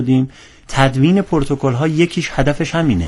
تدوین پروتکل ها یکیش هدفش همینه،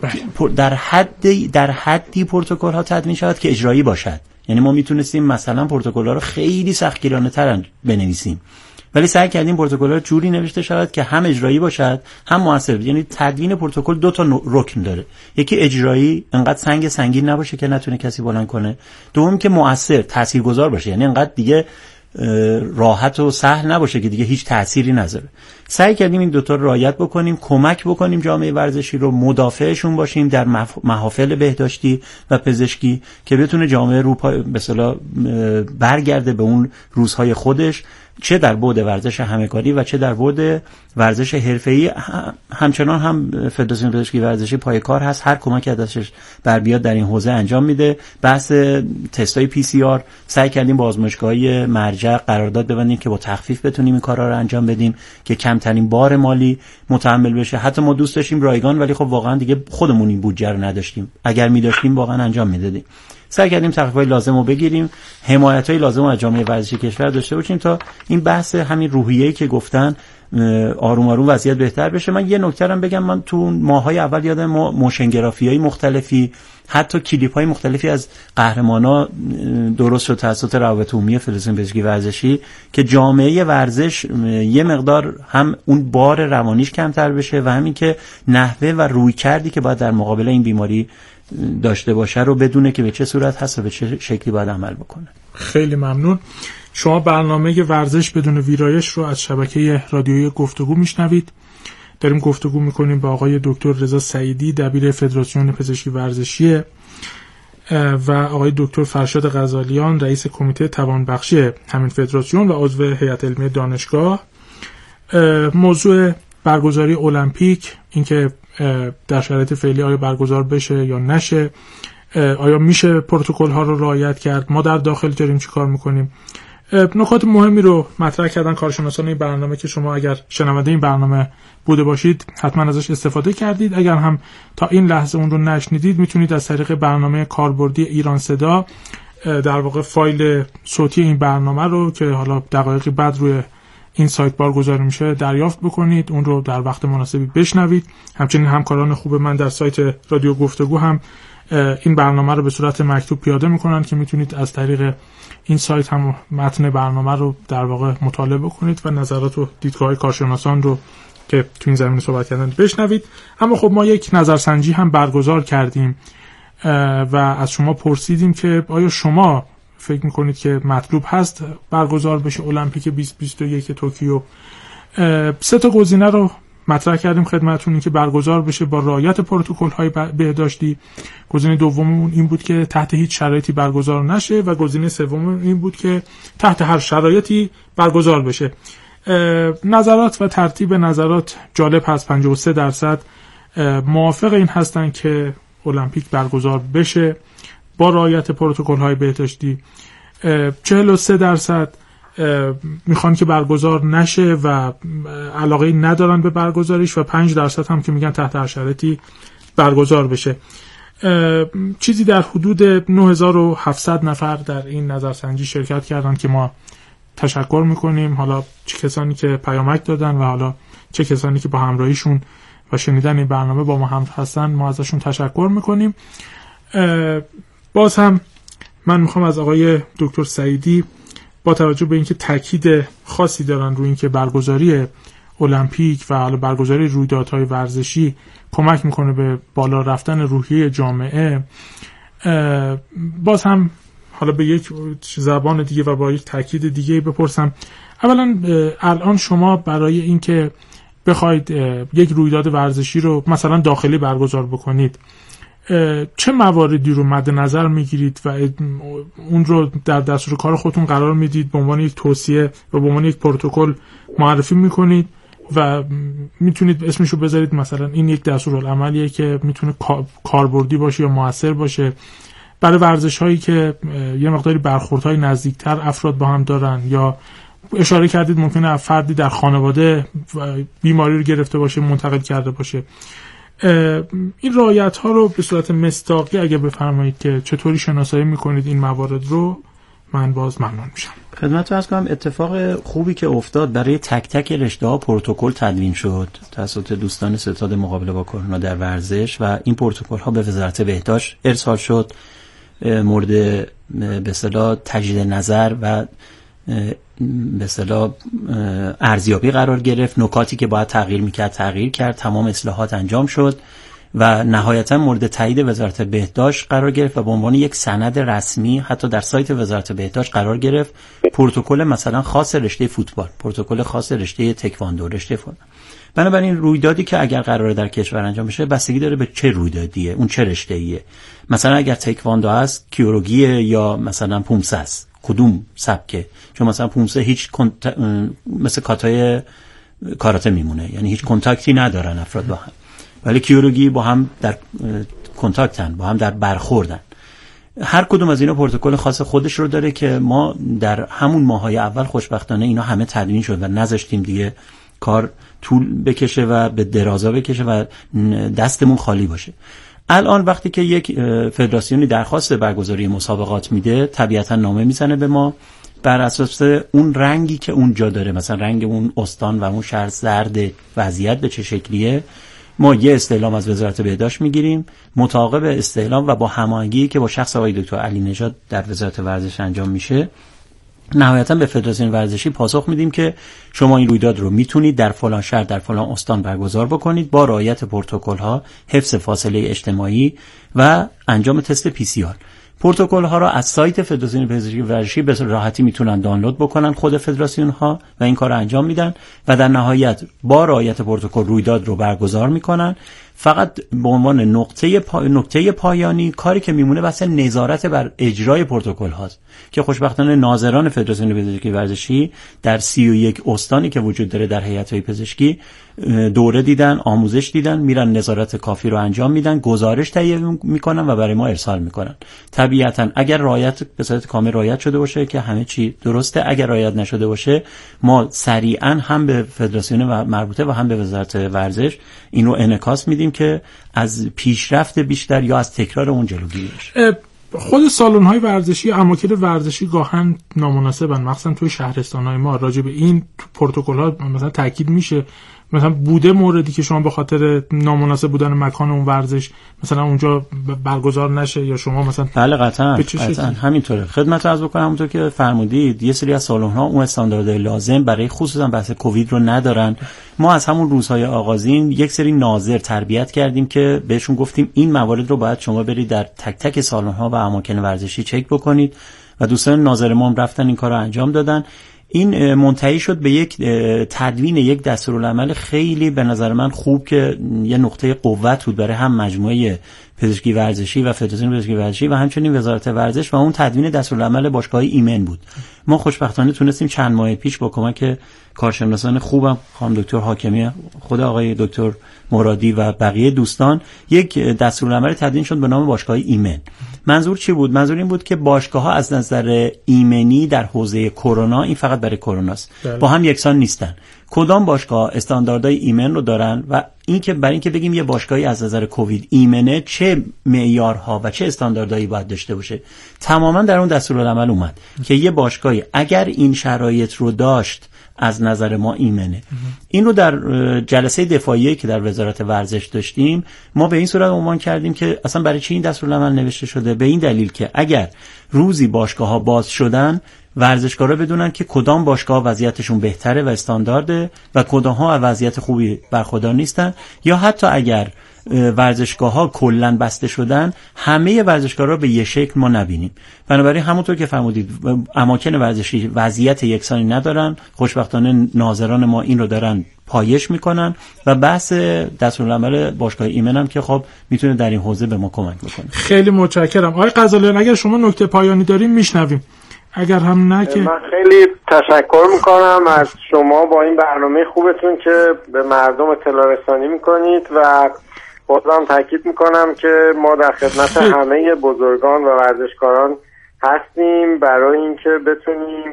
در حدی پروتکل ها تدوین شود که اجرایی باشد. یعنی ما میتونستیم مثلا پروتکل ها رو خیلی سختگیرانه تر بنویسیم، ولی سعی کردیم پروتکل ها جوری نوشته شود که هم اجرایی باشد هم مؤثر. یعنی تدوین پروتکل دو تا رکن داره، یکی اجرایی، انقدر سنگین نباشه که نتونه کسی بلند کنه، دوم که مؤثر، تاثیرگذار باشه، یعنی انقدر دیگه راحت و سهل نباشه که دیگه هیچ تأثیری نذاره. سعی کردیم این دوتا رو رعایت بکنیم، کمک بکنیم جامعه ورزشی رو، مدافعشون باشیم در محافل بهداشتی و پزشکی که بتونه جامعه رو به اصطلاح برگرده به اون روزهای خودش، چه در بعد ورزش همکاری و چه در بعد ورزش حرفه‌ای. همچنان هم فدراسیون پزشکی ورزشی پای کار هست، هر کمکی ازش بر بیاد در این حوزه انجام میده. بحث تستای PCR سعی کردیم با آزمایشگاه‌های مرجع قرارداد ببندیم که با تخفیف بتونیم این کارا رو انجام بدیم که کمترین بار مالی متحمل بشه. حتی ما دوست داشتیم رایگان، ولی خب واقعا دیگه خودمون این بودجه رو نداشتیم، اگر می‌داشتیم واقعا انجام میدادیم. سعی کردیم تخفیف‌های لازم رو بگیریم، حمایت‌های لازم رو از جامعه ورزشی کشور داشته باشیم تا این بحث همین روحیه‌ای که گفتن آروم آروم وضعیت بهتر بشه. من یه نکته هم بگم، من تو ماه‌های اول یادم موشن‌گرافی‌های مختلفی، حتی کلیپ‌های مختلفی از قهرمانا درست شد توسط روابط عمومی فدراسیون پزشکی ورزشی که جامعه ورزش یه مقدار هم اون بار روانیش کمتر بشه و همین که نحوه و رویکردی که باید در مقابل این بیماری داشته باشه رو بدونه که به چه صورت هست و به چه شکلی باید عمل بکنه. خیلی ممنون. شما برنامه ورزش بدون ویرایش رو از شبکه رادیویی گفتگو میشنوید. داریم گفتگو میکنیم با آقای دکتر رضا سعیدی، دبیر فدراسیون پزشکی ورزشی، و آقای دکتر فرشاد غزالیان، رئیس کمیته توانبخشی همین فدراسیون و عضو هیئت علمی دانشگاه. موضوع برگزاری المپیک، اینکه در شرایط فعلی آیا برگزار بشه یا نشه، آیا میشه پروتکل ها رو رعایت کرد، ما در داخل داریم چی کار میکنیم. نکات مهمی رو مطرح کردن کارشناسان این برنامه که شما اگر شنونده این برنامه بوده باشید حتما ازش استفاده کردید. اگر هم تا این لحظه اون رو نشنیدید میتونید از طریق برنامه کاربردی ایران صدا در واقع فایل صوتی این برنامه رو که حالا دقایقی بعد روی این سایت بارگذاری میشه دریافت بکنید، اون رو در وقت مناسبی بشنوید. همچنین همکاران خوب من در سایت رادیو گفتگو هم این برنامه رو به صورت مکتوب پیاده میکنن که میتونید از طریق این سایت هم متن برنامه رو در واقع مطالعه بکنید و نظرات و دیدگاه‌های کارشناسان رو که تو این زمینه صحبت کردن بشنوید. اما خب ما یک نظرسنجی هم برگزار کردیم و از شما پرسیدیم که آیا شما فکر میکنید که مطلوب هست برگزار بشه المپیک 2021 توکیو. 3 تا گزینه رو مطرح کردیم خدمتتون که برگزار بشه با رعایت پروتکل‌های بهداشتی. گزینه دوم این بود که تحت هیچ شرایطی برگزار نشه و گزینه سوم این بود که تحت هر شرایطی برگزار بشه. نظرات و ترتیب نظرات جالب هست. 53% موافق این هستن که المپیک برگزار بشه با رعایت پروتکل‌های بهداشتی، 43% میخوان که برگزار نشه و علاقه ندارن به برگزاریش و 5% هم که میگن تحت هر شرایطی برگزار بشه. چیزی در حدود 9700 نفر در این نظرسنجی شرکت کردن که ما تشکر میکنیم. حالا چه کسانی که پیامک دادن و حالا چه کسانی که با همراهیشون و شنیدن این برنامه با ما همراه هستن ما ازشون تشکر میکنیم. باز هم من میخوام از آقای دکتر سعیدی با توجه به اینکه تاکید خاصی دارن روی اینکه برگزاری المپیک و حالا برگزاری رویدادهای ورزشی کمک میکنه به بالا رفتن روحیه جامعه، باز هم حالا به یک زبان دیگه و با یک تاکید دیگه بپرسم. اولا الان شما برای اینکه بخواید یک رویداد ورزشی رو مثلا داخلی برگزار بکنید چه مواردی رو مد نظر میگیرید و اون رو در دستور کار خودتون قرار میدید، به عنوان یک توصیه و به عنوان یک پروتکل معرفی میکنید و میتونید اسمشو بذارید مثلا این یک دستورالعملیه که میتونه کاربردی باشه یا موثر باشه برای ورزش هایی که یه مقداری برخوردهای نزدیکتر افراد با هم دارن، یا اشاره کردید ممکنه فردی در خانواده بیماری رو گرفته باشه منتقل کرده باشه. این رعایت ها رو به صورت مصداقی اگه بفرمایید که چطوری شناسایی میکنید این موارد رو من باز ممنون میشم. خدمتتون عرض کنم اتفاق خوبی که افتاد برای تک تک رشته‌ها پروتکل تدوین شد توسط دوستان ستاد مقابله با کرونا در ورزش و این پروتکل‌ها به وزارت بهداشت ارسال شد، مورد به اصطلاح تجدید نظر و به اصطلاح ارزیابی قرار گرفت. نکاتی که باید تغییر کرد، تمام اصلاحات انجام شد و نهایتا مورد تایید وزارت بهداشت قرار گرفت و به عنوان یک سند رسمی حتی در سایت وزارت بهداشت قرار گرفت. پروتکل مثلا خاص رشته فوتبال، پروتکل خاص رشته تکواندو، رشته فوتبال. بنابراین رویدادی که اگر قراره در کشور انجام بشه بستگی داره به چه رویدادیه، اون چه رشته‌ایه. مثلا اگر تکواندو هست کیوروگیه یا مثلا پومسه است، کدوم سبکه؟ چون مثلا پومسه هیچ مثل کاتای کاراته میمونه، یعنی هیچ کنتاکتی ندارن افراد با هم، ولی کیوروگی با هم در کنتاکتن، با هم در برخوردن. هر کدوم از اینا پروتکل خاص خودش رو داره که ما در همون ماهای اول خوشبختانه اینا همه تدوین شد و نذاشتیم دیگه کار طول بکشه و به درازا بکشه و دستمون خالی باشه. الان وقتی که یک فدراسیونی درخواست برگزاری مسابقات میده، طبیعتا نامه میزنه به ما بر اساس اون رنگی که اونجا داره، مثلا رنگ اون استان و اون شهر زرد، وضعیت به چه شکلیه. ما یه استعلام از وزارت بهداشت میگیریم، مطابق استعلام و با هماهنگی که با شخص آقای دکتر علی نژاد در وزارت ورزش انجام میشه، نهایتا به فدراسیون ورزشی پاسخ میدیم که شما این رویداد رو میتونید در فلان شهر در فلان استان برگزار بکنید با رعایت پروتکل‌ها، حفظ فاصله اجتماعی و انجام تست PCR. پروتکل ها را از سایت فدراسیون پزشکی ورزشی به راحتی میتونن دانلود بکنن خود فدراسیون ها و این کار رو انجام میدن و در نهایت با رعایت پروتکل رویداد رو برگزار میکنن. فقط به عنوان نکته پایانی کاری که میمونه بس نظارت بر اجرای پروتکل هاست که خوشبختانه ناظران فدراسیون پزشکی ورزشی در 31 استانی که وجود داره در هیئت‌های پزشکی دوره دیدن، آموزش دیدن، میرن نظارت کافی رو انجام میدن، گزارش تهیه میکنن و برای ما ارسال میکنن. طبیعتا اگر رعایت به صورت کامل رعایت شده باشه که همه چی درسته، اگر رعایت نشده باشه ما سریعا هم به فدراسیون مربوطه و هم به وزارت ورزش این رو انعکاس میدیم که از پیشرفت بیشتر یا از تکرار اون جلوگیری بشه. خود سالن‌های ورزشی، اماکن ورزشی گاهن نامناسبن، مخصوصا توی شهرستان‌های ما. راجع به این پروتکل‌ها مثلا تاکید میشه، مثلا بوده موردی که شما به خاطر نامناسب بودن مکان اون ورزش مثلا اونجا برگزار نشه یا شما مثلا؟ بله قطعا همینطوره. خدمت عرض بکنم همونطور که فرمودید یه سری از سالن‌ها اون استانداردهای لازم برای خصوصا بحث کووید رو ندارن. ما از همون روزهای آغازین یک سری ناظر تربیت کردیم که بهشون گفتیم این موارد رو باید شما برید در تک تک سالن‌ها و اماکن ورزشی چک بکنید و دوستان ناظر ما هم رفتن این کارو انجام دادن. این منتهی شد به یک تدوین یک دستورالعمل خیلی به نظر من خوب که یه نقطه قوت بود برای هم مجموعه پزشکی ورزشی و فدراسیون پزشکی ورزشی و همچنین وزارت ورزش و اون تدوین دستورالعمل باشگاه ایمن بود. ما خوشبختانه تونستیم چند ماه پیش با کمک کارشناسان خوبم، خانم دکتر حاکمی، خود آقای دکتر مرادی و بقیه دوستان، یک دستورالعمل تدوین شد به نام باشگاه ایمن. منظور چی بود؟ منظور این بود که باشگاه‌ها از نظر ایمنی در حوزه کرونا، این فقط برای کروناست، با هم یکسان نیستن. کدام باشگاه استانداردهای ایمن رو دارن و این که برای اینکه بگیم یه باشگاهی از نظر کووید ایمنه چه معیارها و چه استانداردهایی باید داشته باشه، تماما در اون دستورالعمل اومد که یه باشگاهی اگر این شرایط رو داشت از نظر ما ایمنه. این رو در جلسه دفاعیه که در وزارت ورزش داشتیم ما به این صورت عنوان کردیم که اصلا برای چی این دستورالعمل نوشته شده؟ به این دلیل که اگر روزی باشگاه‌ها باز شدن ورزشکارا بدونن که کدام باشگاه وضعیتشون بهتره و استاندارده و کدام‌ها از وضعیت خوبی برخوردار نیستن، یا حتی اگر ورزشگاه‌ها کلاً بسته شدن همه ورزشکارا به یک شکل ما نبینیم. بنابراین همونطور که فرمودید اماکن ورزشی وضعیت یکسانی ندارن. خوشبختانه ناظران ما این رو دارن پایش میکنن و بحث دستورالعمل باشگاه ایمن هم که خب میتونه در این حوزه به ما کمک بکنه. خیلی متشکرم. آقای غزالیان اگر شما نکته پایانی داریم میشنویم، اگر هم نه که من خیلی تشکر میکنم از شما با این برنامه خوبتون که به مردم اطلاع رسانی میکنید و بازم تاکید میکنم که ما در خدمت همه بزرگان و ورزشکاران هستیم برای اینکه بتونیم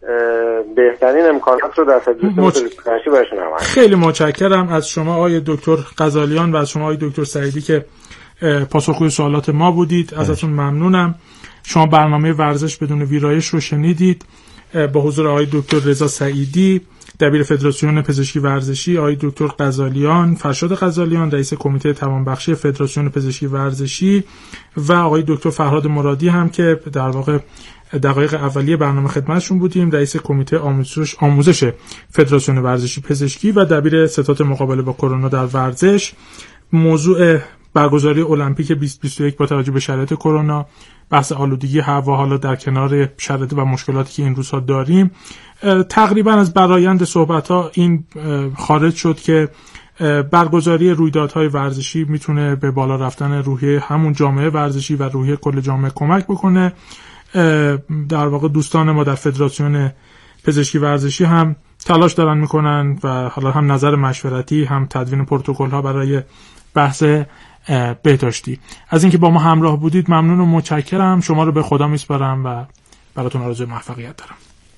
بهترین امکانات رو در تدریس برشون هم. خیلی متشکرم از شما آقای دکتر غزالیان و از شما آقای دکتر سعیدی که پاسخگوی سوالات ما بودید. ازتون ممنونم. شما برنامه ورزش بدون ویرایش رو شنیدید با حضور آقای دکتر رضا سعیدی دبیر فدراسیون پزشکی ورزشی، آقای دکتر غزالیان، فرشاد غزالیان رئیس کمیته توانبخشی فدراسیون پزشکی ورزشی و آقای دکتر فرهاد مرادی هم که در واقع دقایق اولیه برنامه خدمتشون بودیم، رئیس کمیته آموزش فدراسیون ورزشی پزشکی و دبیر ستاد مقابله با کرونا در ورزش. موضوع برگزاری المپیک 2021 با توجه به شرایط کرونا، بحث آلودگی هوا، حالا در کنار شرایط و مشکلاتی که این روزها داریم، تقریبا از برآیند صحبت‌ها این خارج شد که برگزاری رویدادهای ورزشی میتونه به بالا رفتن روحیه همون جامعه ورزشی و روحیه کل جامعه کمک بکنه. در واقع دوستان ما در فدراسیون پزشکی ورزشی هم تلاش دارن میکنن و حالا هم نظر مشورتی هم تدوین پروتکل‌ها برای بحث بهداشتی. از اینکه با ما همراه بودید ممنون و متشکرم. شما رو به خدا میسپارم و براتون آرزوی موفقیت دارم.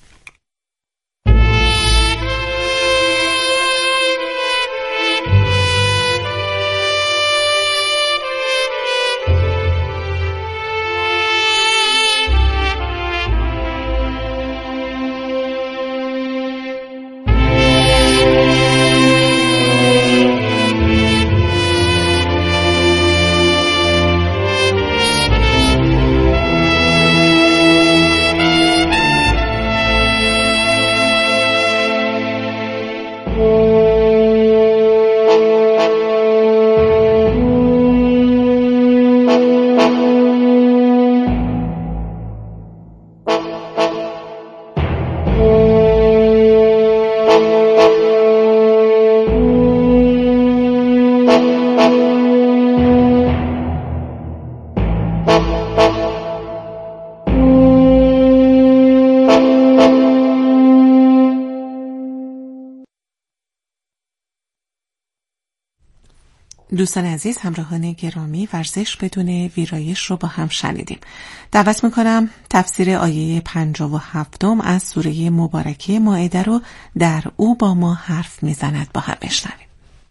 دوستان عزیز، همراهان گرامی، ورزش بدون ویرایش رو با هم شنیدیم. دعوت میکنم تفسیر آیه 57 از سوره مبارکه مائده رو در او با ما حرف میزند با هم بشنویم.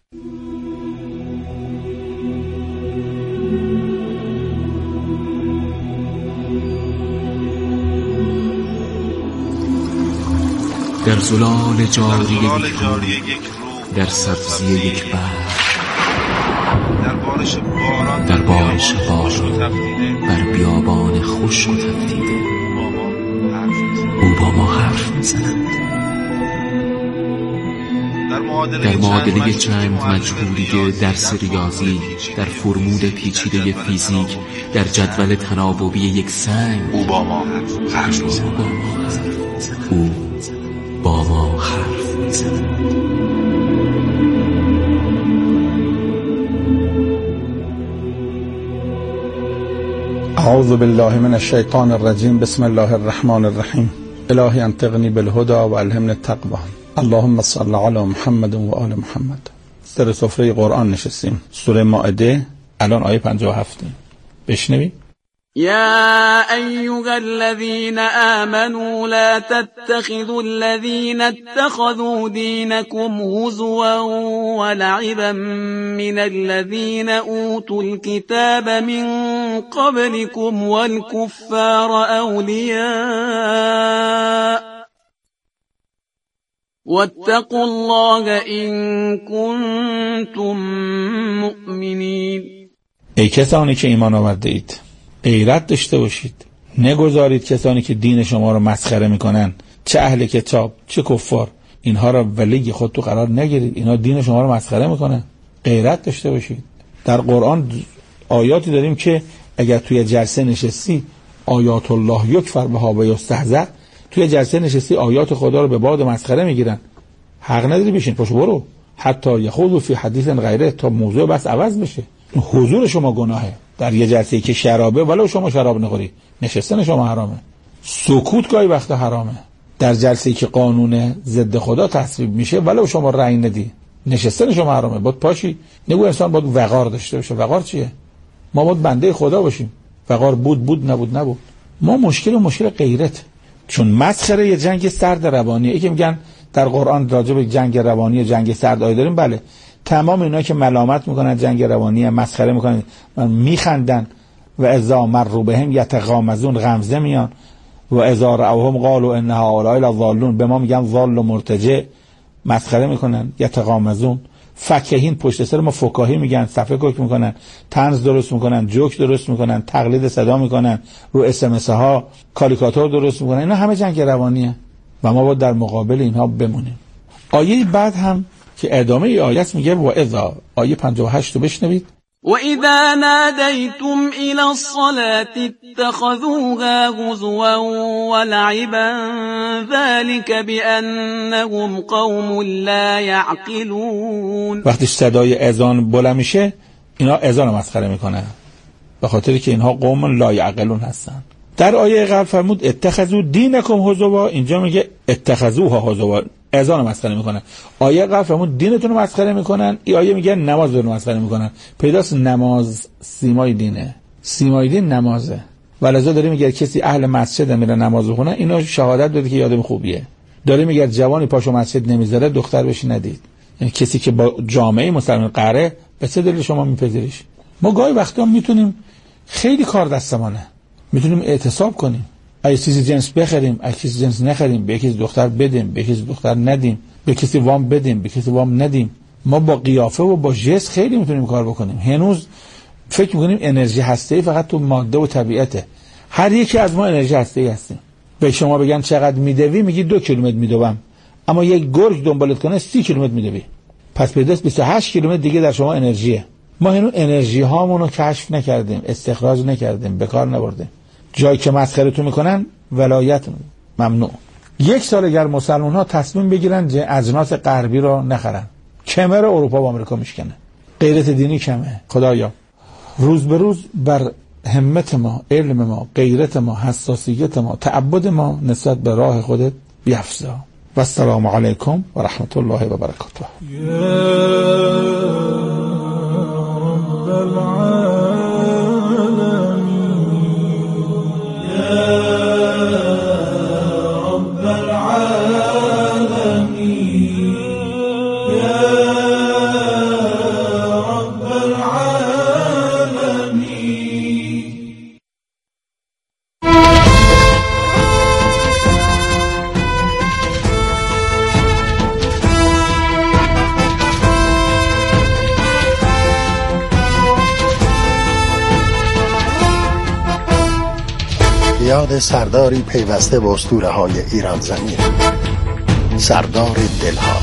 در زلال جاری یک رو، در سبزی یک بحر، در بارش باران، بر بیابان خشک و تفدیده، او با ما حرف میزند. در معادله چند مجهولی درس ریاضی، در فرمول پیچیده فیزیک، در جدول تناوبی یک سنگ، او با ما حرف میزند. او با ما حرف میزند. اعوذ بالله من الشیطان الرجیم. بسم الله الرحمن الرحیم. الهی انطقنی بالهدى و الهمنی التقوی. اللهم صل علی محمد و آل محمد. سر سفره قرآن نشستیم. سوره مائده، الان آیه 57. بشنوید. يا أيها الذين آمنوا لا تتخذوا الذين اتخذوا دينكم هزوا ولعبا من الذين أوتوا الكتاب من قبلكم والكفار أولياء واتقوا الله إن كنتم مؤمنين. ای کسانی که ایمان آورده اید، غیرت داشته باشید. نگذارید کسانی که دین شما رو مسخره میکنن، چه اهل کتاب چه کفار، اینها رو ولی خود تو قرار نگیرید. اینا دین شما رو مسخره میکنن. غیرت داشته باشید. در قرآن آیاتی داریم که اگر توی جلسه نشستی آیات الله یکفر بها و یستهزأ، توی جلسه نشستی آیات خدا رو به باد مسخره میگیرن. حق نداری بشین، پاشو برو. حتی یخوضوا فی حدیث غیره، تا موضوع بس عوض بشه. حضور شما گناهه. در یه جلسه‌ای که شرابه، ولو شما شراب نخوری، نشستن شما حرامه. سکوت گاهی وقت حرامه. در جلسه‌ای که قانون ضد خدا تصویب میشه، ولو شما رأی ندی، نشستن شما حرامه. باید پاشی. نگو انسان باید وقار داشته باشه. وقار چیه؟ ما باید بنده خدا باشیم. وقار بود نبود. ما مشکل غیرت. چون مسخره یه جنگ سرد روانیه. که میگن در قرآن راجع به جنگ روانی، جنگ سرد آیه داریم. بله، تمام اینا که ملامت میکنن جنگ روانی، مسخره میکنن، میخندن، و اذا مروا بهم یتغامزون، غمزه میان. و اذا رأوهم قالوا ان هؤلاء لضالون، به ما میگن ضال و مرتجع، مسخره میکنن. یتغامزون، فکهین، پشت سر ما فکاهی میگن، صفحه کوک میکنن، طنز درست میکنن، جوک درست میکنن، تقلید صدا میکنن، رو اس ام اس ها کاریکاتور درست میکنن. اینا همه جنگ روانیه و ما باید در مقابل اینها بمونیم. آیه بعد هم که ادامه ای آیت میگه و اذا، آیه 58 رو بشنوید. وَإِذَا نَادَيْتُمْ إِلَى الصَّلَاةِ اتَّخَذُوهَا هُزُوًا وَلَعِبًا ذَلِكَ بِأَنَّهُمْ قَوْمٌ لَا يَعْقِلُونَ. وقتی صدای اذان بلند میشه اینا اذان رو مسخره میکنن به خاطری که اینها قوم لا یعقلون هستن. در آیه قبل فرمود اتخذوا دینکم هزوا، اینجا میگه اتخذوها هزوا، اذان رو مسخره میکنن. آیه قبل فرمود دینتون رو مسخره میکنن، این آیه میگه نماز رو مسخره میکنن. پیداست نماز سیمای دینه، سیمای دین نمازه. ولذا داره میگه کسی اهل مسجد میره نماز بخونه، اینو شهادت بده که یادم خوبیه. داره میگه جوانی پاشو مسجد نمیذاره دختر بشی ندید. یعنی کسی که با جامعه مسلمان قره به چه دلیل شما میپذیریش؟ ما گاهی وقتا میتونیم خیلی کار دستمانه، میتونیم اعتصاب کنیم، اگه چیزی جنس بخریم، اگه چیزی جنس نخریم، به کسی دختر بدیم، به کسی دختر ندیم، به کسی وام بدیم، به کسی وام ندیم. ما با قیافه و با ژست خیلی میتونیم کار بکنیم. هنوز فکر میکنیم انرژی هسته‌ای فقط تو ماده و طبیعته. هر یکی از ما انرژی هسته‌ای هستیم. به شما بگن چقدر میدوی، میگی 2 کیلومتر میدوم، اما یک گرگ دنبالت کنه 30 کیلومتر میدوی. پس به دست 28 کیلومتر دیگه در شما انرژیه. ما هنوز انرژی هامون رو کشف نکردیم، استخراج نکردیم، به کار نبردیم. جایی که مسخره‌تون میکنن ولایت ممنوع. 1 سال اگر مسلمان ها تصمیم بگیرن اجناس غربی رو نخرن، کمر اروپا و آمریکا میشکنه. غیرت دینی کمه. خدایا روز به روز بر همت ما، علم ما، غیرت ما، حساسیت ما، تعبد ما نسبت به راه خودت بیفزا. و السلام علیکم و رحمت الله و برکاته. یاد سرداری پیوسته به اسطوره‌های ایران زمین، سردار دلها.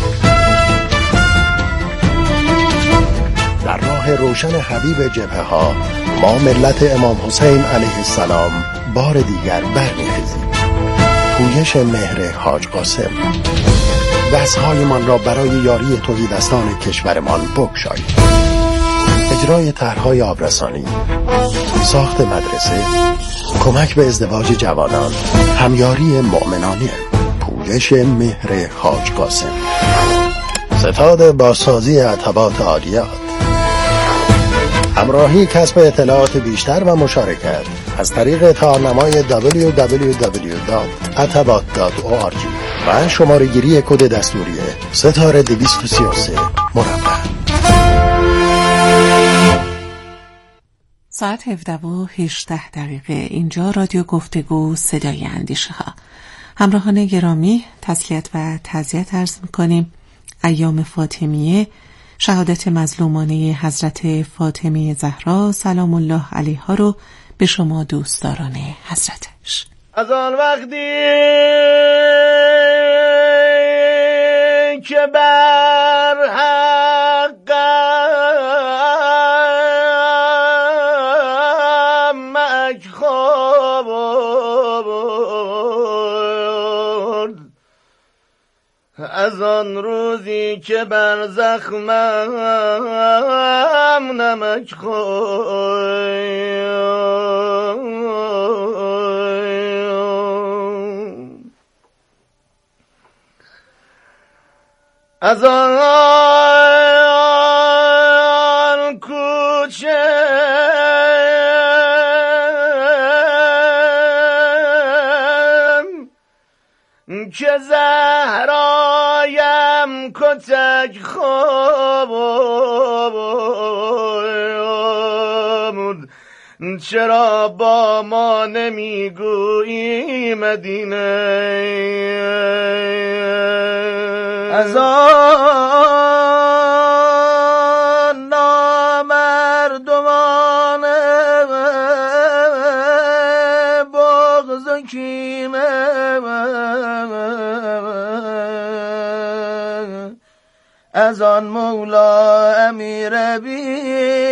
در راه روشن حبیب جبهه ها ما ملت امام حسین علیه السلام بار دیگر برمی‌خیزیم. پویش مهر حاج قاسم، دست‌هایمان را برای یاری تهیدستان کشورمان بگشاییم. اجرای طرح‌های آبرسانی، ساخت مدرسه، کمک به ازدواج جوانان، همیاری مؤمنانه. پویش مهر حاج قاسم. ستاد بازسازی عتبات عالیات. همراهی کسب اطلاعات بیشتر و مشارکت از طریق تارنمای www.atabat.org و شماره گیری کد دستوری ستاره 233 مربع. ساعت 17:18 اینجا رادیو گفتگو صدای اندیشه ها. همراهان گرامی تسلیت و تعزیت عرض می‌کنیم. ایام فاطمیه، شهادت مظلومانه حضرت فاطمه زهرا سلام الله علیها رو به شما دوستداران حضرتش. از آن وقتی که بر حق از آن روزی که بر زخمم نمک از آن کوچه که زهرایم کتک خورد چرا با ما نمیگویی مدینه؟ از آن نامردمان بغض و کینه از آن مولا امیر بی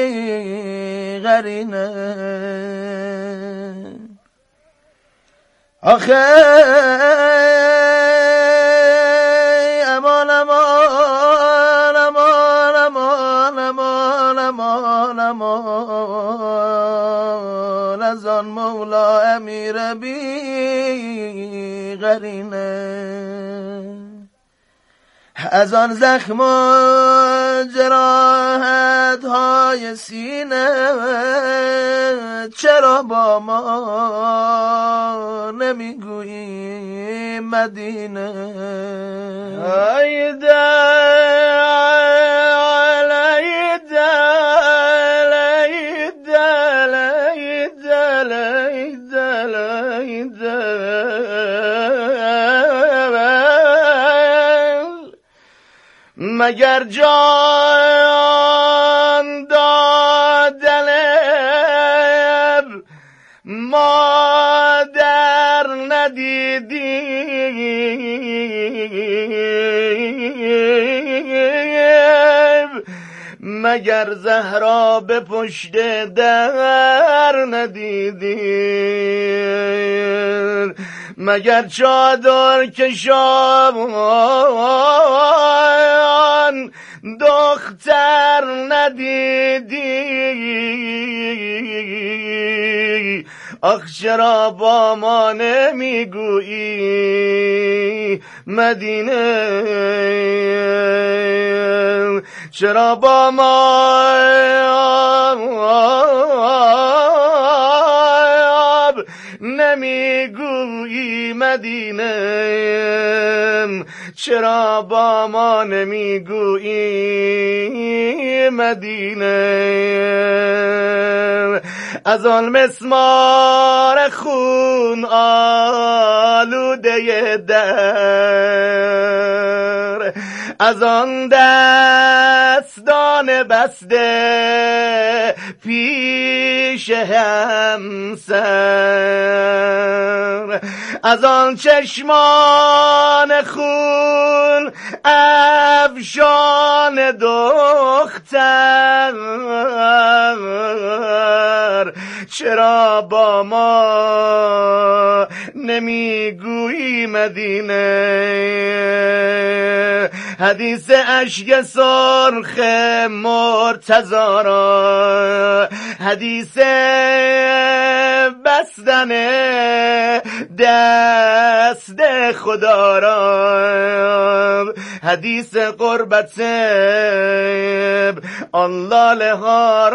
قرینه آخه امان امان امان امان امان امان امان از آن مولا امیر بی قرینه از آن زخم و جراحت های سینه چرا با ما نمیگویی مدینه؟ ایدل ایدل ایدل ایدل ایدل مگر جان دادن مادر ندیدی مگر زهرا به پشت در ندیدی مگر چادر کشان دختر ندیدی آخ چرا با ما نمیگویی مدینه؟ چرا با ما نمیگویی مدینه؟ چرا با ما نمیگویی مدینه؟ از آن مسمار خون آلوده در از آن دستان بسته پیش همسر از آن چشمان خون افشان دختر چرا با ما نمیگویی مدینه؟ حدیث اشک سرخ مرتضی را حدیث بستن دست خدا را حدیث قربت آن لاله ها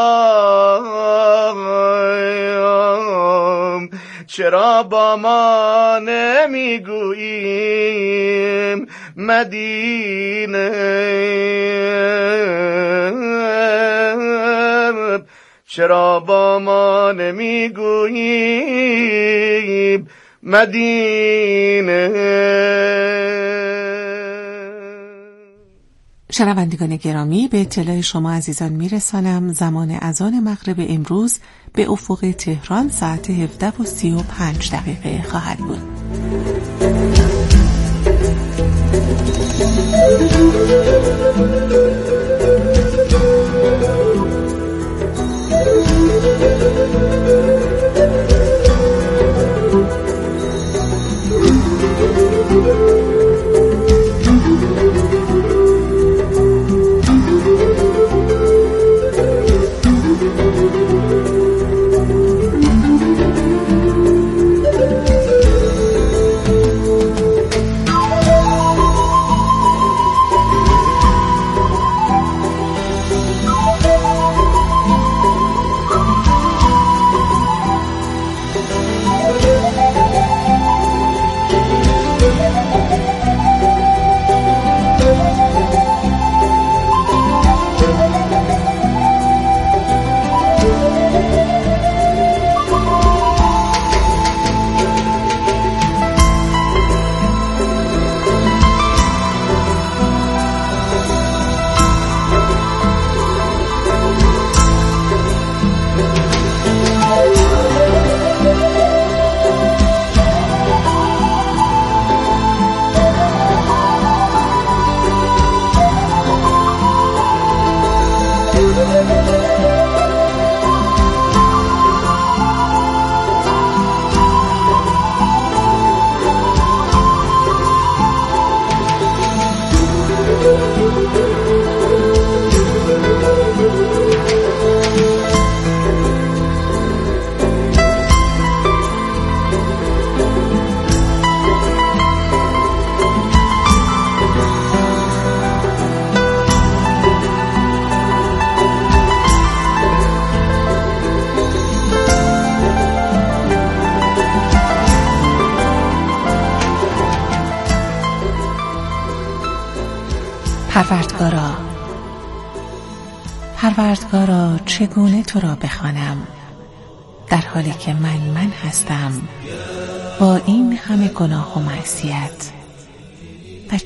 را چرا با ما نمیگوییم مدینه؟ چرا با ما نمیگوییم مدینه؟ شنوندگان گرامی، به اطلاع شما عزیزان میرسانم زمان اذان مغرب امروز به افق تهران ساعت 17:35 خواهد بود. پروردگارا چگونه تو را بخوانم در حالی که من هستم با این همه گناه و معصیت، و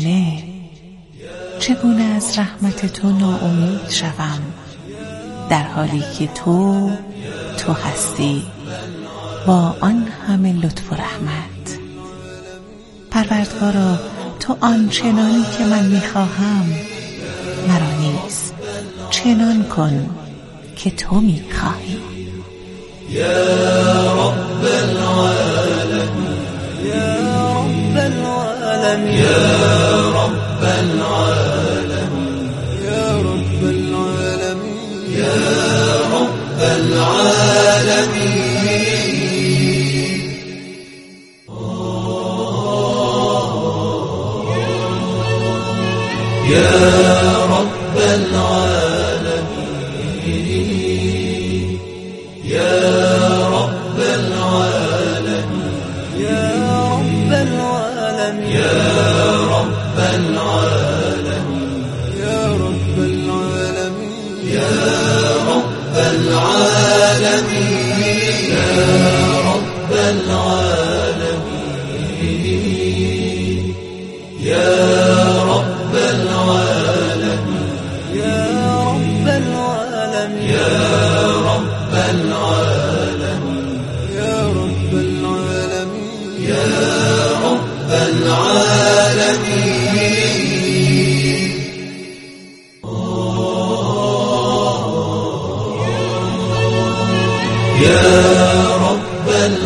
چگونه از رحمت تو ناامید شوم در حالی که تو هستی با آن همه لطف و رحمت. پروردگارا تو آنچنانی که من میخواهم مرا نیست، چنان کن که تو میخواهی. یا رب العالمین، یا رب العالمین، یا رب العالمین، یا رب العالمین، یا رب العالمین. يا رب العالمين، يا رب العالمين، يا رب العالمين، يا رب العالمين، يا رب العالمين، يا رب العالمين، يا رب العالمين، يا رب العالمين، يا رب العالمين، يا رب العالمين، يا رب العالمين، يا رب العالمين. يا رب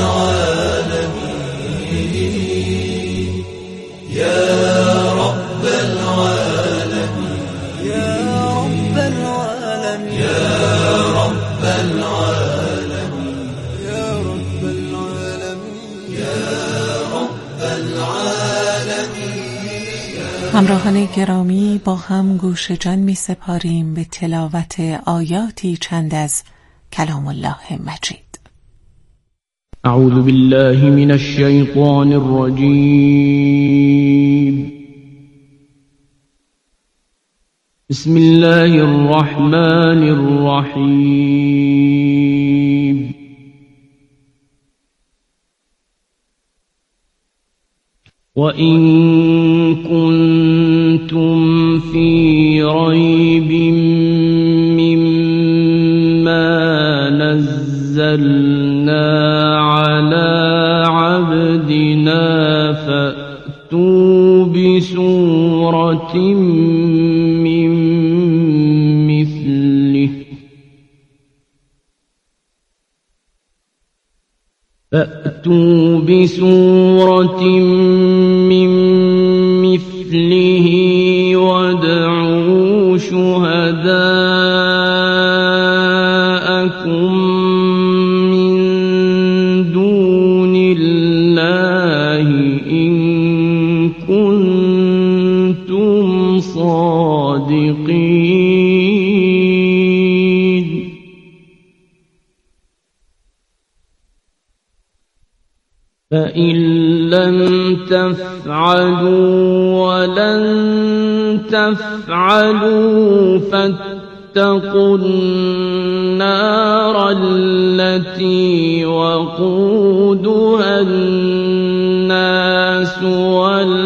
العالمين، يا رب العالمين، يا رب العالمين، يا رب العالمين، يا رب العالمين، يا رب العالمين. همراهان گرامی، با هم گوش جان می سپاریم به تلاوت آیاتی چند از کلام الله مجید. اعوذ بالله من الشیطان الرجیم. بسم الله الرحمن الرحیم. وَإِن كُنتُمْ فِي رَيْبٍ مِّمَّا نَزَّلْنَا عَلَى عَبْدِنَا فَأْتُوا بِسُورَةٍ مِّن مثله وادعوا شهداءكم من دون الله إن كنتم صادقين. فإن لم تفعلوا ولن تفعلوا فاتقوا النار التي وقودها الناس والحجارة